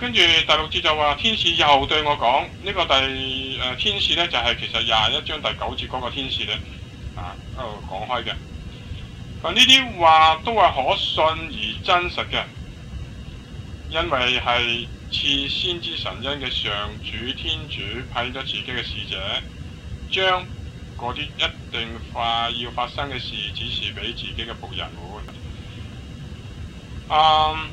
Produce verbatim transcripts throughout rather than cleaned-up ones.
跟住第六節就話天使又對我講，呢、這個第誒、呃、天使咧就係、是、其實廿一章第九節嗰個天使咧啊喺度講開嘅。嗱呢啲話都係可信而真實嘅，因為係賜先知神恩嘅上主天主派咗自己嘅使者，將嗰啲一定快要發生嘅事指示俾自己嘅僕人們。啊！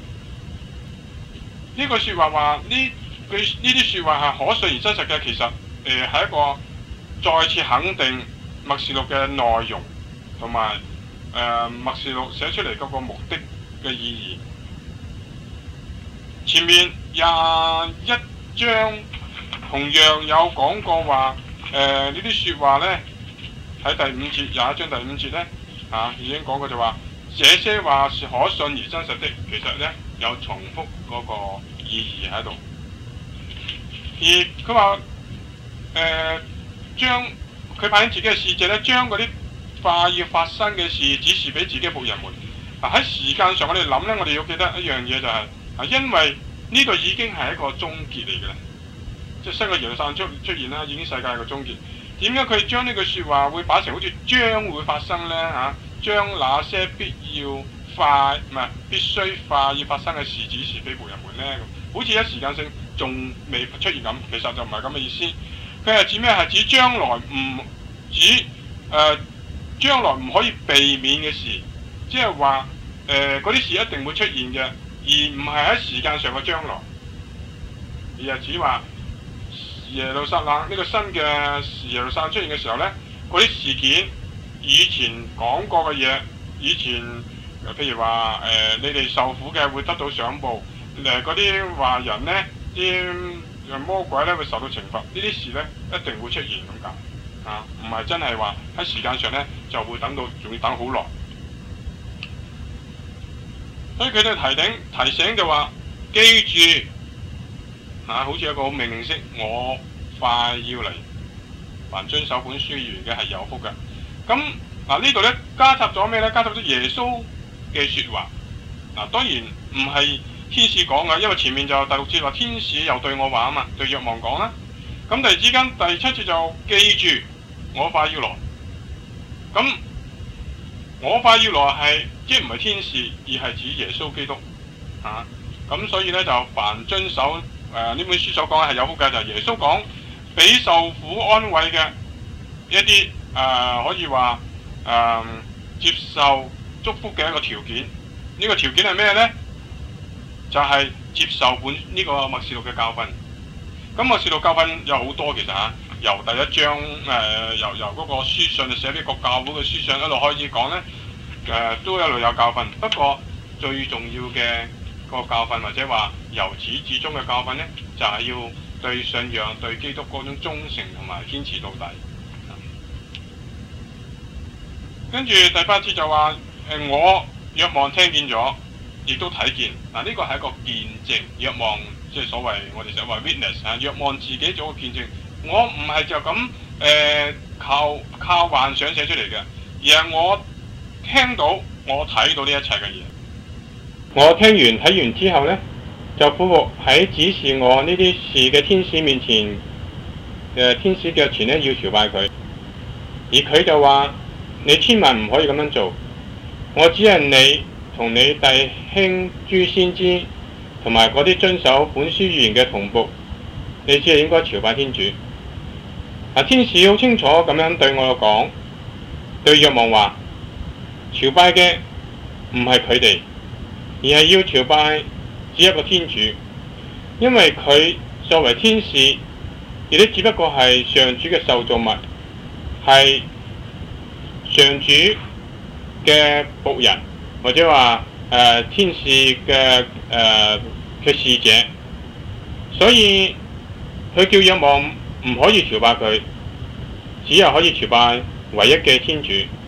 呢句説話話呢句呢啲説話係可信而真實嘅，其實誒係、呃、一個再次肯定默示錄嘅內容同埋誒默示錄寫出嚟嗰個目的嘅意義。前面廿一章同樣有講過話，誒、呃、呢啲説話咧喺第五節廿一章第五節咧嚇、啊、已經講過就話，這些話是可信而真實的，其實咧有重複嗰個意義喺度。而佢話誒將佢派遣自己嘅使者咧，將嗰啲快要發生嘅事指示俾自己嘅僕人們。嗱、啊、喺時間上我哋諗咧，我哋要記得一樣嘢就係、是。啊，因為呢度已經係一個終結嚟嘅啦，即係新嘅耶路撒冷出出現啦，已經世界嘅終結。點解佢將呢句説話會擺成好似將會發生呢？嚇、啊，將那些必要快唔係必須快要發生嘅事指示俾僕人們呢？咁好似一時間性仲未出現咁，其實就唔係咁嘅意思。佢係指咩？係指將來唔指誒將來唔可以避免嘅事，即係話誒嗰啲事一定會出現嘅。而唔係喺時間上嘅將來，而係指話耶路撒冷呢個新嘅耶路撒冷出現嘅時候呢，嗰啲事件以前講過嘅嘢，以前譬如話誒、呃、你哋受苦嘅會得到賞報，誒嗰啲壞人呢，啲魔鬼呢會受到懲罰，呢啲事呢一定會出現咁解啊，唔係真係話喺時間上呢就會等到仲要等好耐。所以佢哋提醒提醒就話，記住啊，好似一個命令式，我快要嚟，凡遵守本書言嘅係有福嘅。咁嗱、啊、呢度咧加插咗咩咧？加插咗耶穌嘅説話。嗱、啊、當然唔係天使講嘅，因為前面就第六節話天使又對我話啊嘛，對若望講啦。咁突然之間第七節就記住我快要來。咁我快要來係。即係唔係天使，而係指耶穌基督啊！咁所以咧就凡遵守誒呢、呃、本書所講嘅係有福嘅，就係、是、耶穌講俾受苦安慰嘅一啲誒、呃、可以話誒、呃、接受祝福嘅一個條件。呢、這個條件係咩咧？就係、是、接受本呢個默示錄嘅教訓。咁默示錄教訓有好多其實嚇、啊，由第一章誒、呃、由由嗰個書信就寫俾各教會嘅書信一路開始講咧。誒、呃、都一路有教訓，不過最重要嘅個教訓或者話由始至終嘅教訓呢，就係、是、要對信仰、對基督嗰種忠誠同埋堅持到底。跟住第八節就話誒、呃，我若望聽見咗，亦都睇見。嗱、啊、呢、這個係一個見證，若望即係所謂我哋想話 witness 啊，若望自己做個見證。我唔係就咁誒、呃、靠靠幻想寫出嚟嘅，而係我。聽到我睇到呢一切嘅嘢，我聽完睇完之後呢，就俯伏喺指示我呢啲事嘅天使面前，誒、呃、天使腳前呢要朝拜佢，而佢就話：你千萬唔可以咁樣做，我只係你同你弟兄諸先知同埋嗰啲遵守本書預言嘅同僕，你只係應該朝拜天主。啊，天使好清楚咁樣對我講，對若望話。朝拜嘅唔係佢哋，而係要朝拜只一個天主，因為佢作為天使，亦都只不過係上主嘅受造物，係上主嘅僕人，或者話誒、呃、天使嘅誒嘅使者，所以佢叫若望唔可以朝拜佢，只有可以朝拜唯一嘅天主。